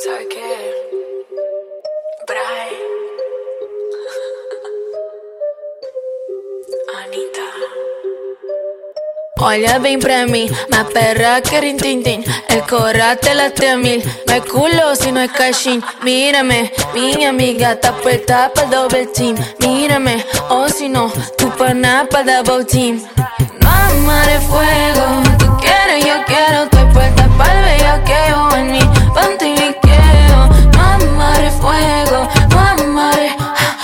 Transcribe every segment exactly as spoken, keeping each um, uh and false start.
¿Sabes qué? Bray. Anita. Olha bem pra mim, mais perra que rintintin. El corate late a mil. No hay culo si no hay cashin. Mírame, mi amiga está puesta para double team. Mírame, o si no, tu pana para double team. Mamá de fuego, tú quieres, yo quiero. Estoy puesta para el bellaqueo en mi pantiliqueo. Mamá de fuego, mamá de,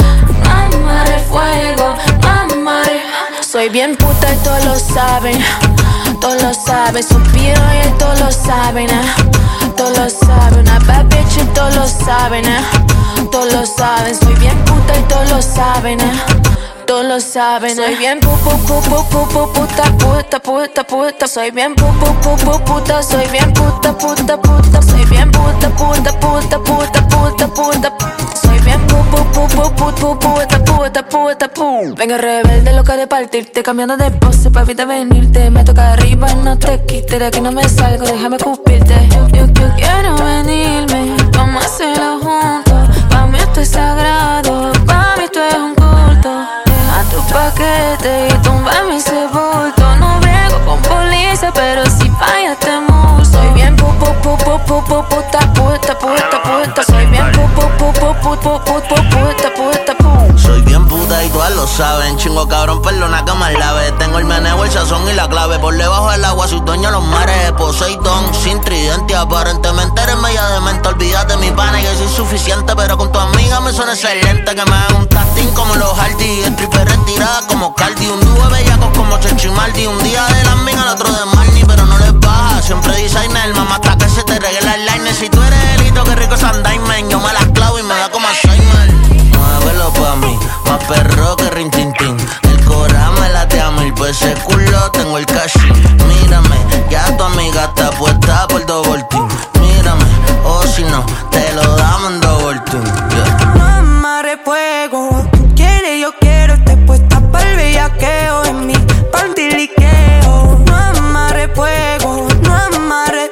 mamá de fuego, mamá de. Soy bien puta y todos lo saben, todos lo saben. Suspiro y todos lo saben, eh. Todos lo saben, una bad bitch y todos lo saben, eh. Todos lo saben, soy bien puta y todos lo saben, eh. Todos lo saben, soy bien pu pu pu pu pu pu puta puta puta puta. Soy bien pu pu pu pu puta, soy bien puta puta puta. Soy bien puta puta puta puta puta puta. Soy bien pu pu pu pu pu pu puta puta puta pu. Venga rebelde loca de partirte, cambiando de pose pa' evitar venirte. Me toca arriba y no te quites, de que no me salgo, déjame cupirte. Yo, yo, yo quiero venirme, vamos a hacerlo juntos. Pa' mí esto es sagrado, pa' mí esto es un culto. Tu paquete y tumba mi sepulto. No brego con policía, pero si fallas te multo. Soy bien pu pu pu pu pu pu puta puta puta puta. Soy bien pu pu pu pu pu pu pu pu puta puta pu. Soy bien puta y todas lo saben. Chingo cabrón, perdona que más lave. Tengo el meneo, el sazón y la clave. Por debajo del agua soy dueño de los mares. Poseidón, sin tridente. Aparentemente eres media demente. Olvídate mi pana y yo soy suficiente. Pero con tu amiga me suena excelente. Que me hagan un tasting como los Hardy. Stripper retirada como Cardi. Un dúo de bellacos como Checho y Maldi. Un día de las migas, el otro de Marnie. Pero no les baja, siempre designer. Mamá hasta que se te regala el line. Si tú eres elito, qué rico es Andaimen. Yo me las clavo y me da como Alzheimer. Muévelo pa' mí, más perro que rintintín. El corazón me late a mil, pues ese culo tengo el cash. Mírame, ya tu amiga está puesta por double team. Mírame, o si no, te lo damos en double team, yeah. Mamá de fuego, tú quieres, yo quiero. Estoy puesta para el bellaqueo en mi pantiliqueo. Mamá de fuego, no amarre,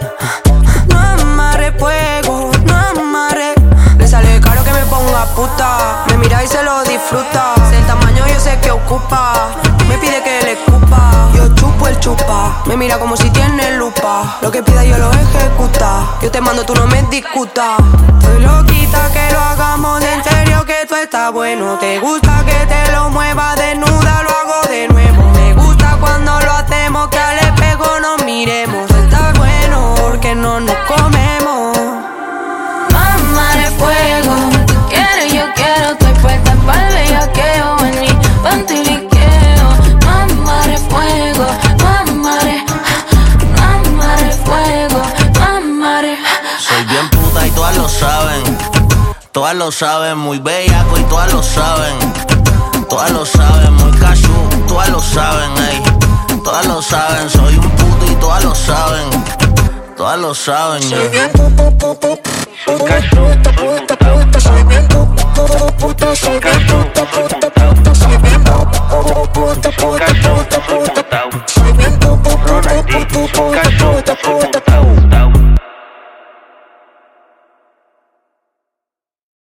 no amarre fuego, no amarre. Le sale caro que me ponga puta. Me mira y se lo disfruta. El tamaño yo sé que ocupa. Me pide que le escupa. Yo chupo el chupa. Me mira como si tiene lupa. Lo que pida yo lo ejecuta. Yo te mando, tú no me discutas. Estoy loquita que lo hagamos en serio, que tú estás bueno. Te gusta que te lo mueva desnuda, lo hago de nuevo. Me gusta cuando lo hacemos, que al espejo nos miremos. Está bueno porque no nos comemos. Mamá de fuego, tú quieres, yo quiero. Estoy puesta para el bellaqueo en mi pantiliqueo. Mamá de fuego, mamá de, mamá de fuego, mamá de. Soy bien puta y todas lo saben. Todas lo saben, muy bellaco y todas lo saben. Todas lo saben, muy cachú, todas lo saben, ey. Todas lo saben, soy un puto y todas lo saben. Todas lo saben, Soy yeah. bien puta, puta, puta, puta, puta, puta. Soy bien puta, puta, soy bien